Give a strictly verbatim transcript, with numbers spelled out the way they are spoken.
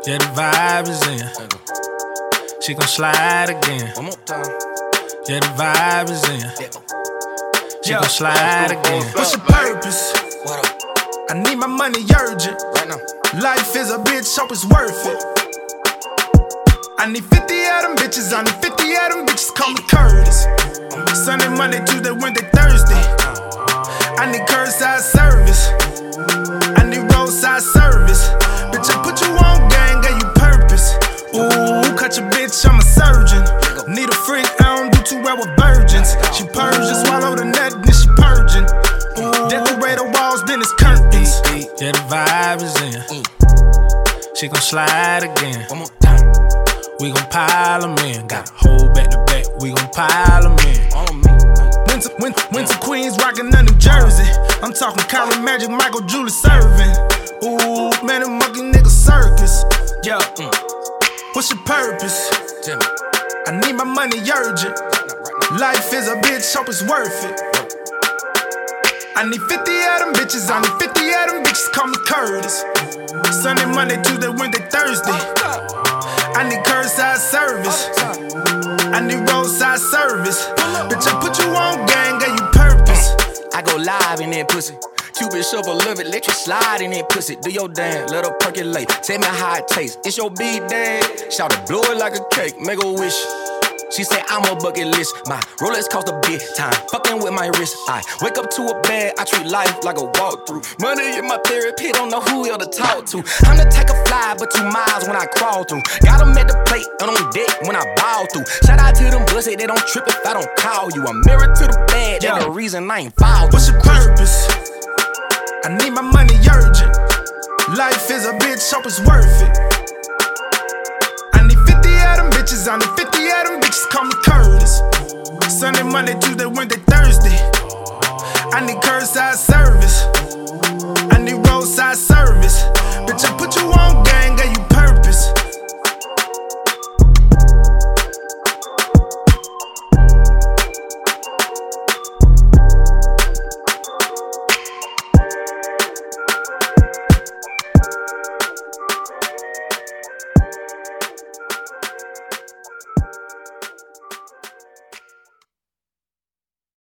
Yeah, the vibe is in. She gon' slide again. One more time. Yeah, the vibe is in. She gon' slide again. What's your purpose? What up? I need my money urgent. Right now. Life is a bitch, hope it's worth it. I need fifty of them bitches, I need fifty of them bitches, call me Curtis. Sunday, Monday, Tuesday, Wednesday, Thursday. I need curbside service. I need roadside service. Bitch, I put you on gang, gave you purpose. Ooh, cut your bitch, I'm a surgeon. Need a freak, I don't do too well with virgins. She purge, just swallow the nut, then she purging. Ooh, decorate the walls, then it's curtains. Yeah, the vibe is in. She gon' slide again. One more time. We gon' pile them in. Got a whole back to back, we gon' pile them in. All of me. Winter, winter, winter Queens rockin' the New Jersey. I'm talking Kyrie Magic, Michael Julie serving. Ooh, man, a monkey nigga circus. Yo, mm. What's your purpose? Tell me. I need my money urgent. Life is a bitch, hope it's worth it. I need fifty of them bitches, I need fifty of them bitches, call me Curtis. Sunday, Monday, Tuesday, Wednesday, Thursday. I need curbside service. I need roadside service. Bitch, I put you on gang, gave you purpose. I go live in that pussy. Cupid shuffle, love it, let you slide in that pussy. Do your dance, let her percolate. Tell me how it tastes. It's your big day. Shout it, blow it like a cake, make a wish. She say I'm a bucket list. My Rolex cost a big time. Fucking with my wrist. I wake up to a bag. I treat life like a walkthrough. Money in my therapy. Don't know who else to talk to. I'm the type of fly, but two miles when I crawl through. Got them at the plate and on deck when I bow through. Shout out to them bussy. They don't trip if I don't call you. I'm married to the bag. That's the reason I ain't fouled. What's your purpose? I need my money urgent. Life is a bitch. Hope it's worth it. I need fifty of them bitches. I need fifty of them bitches, call me Curtis. Sunday, Monday, Tuesday, Wednesday, Thursday. I need curbside service. I need roadside service. Bitch, I put you on game.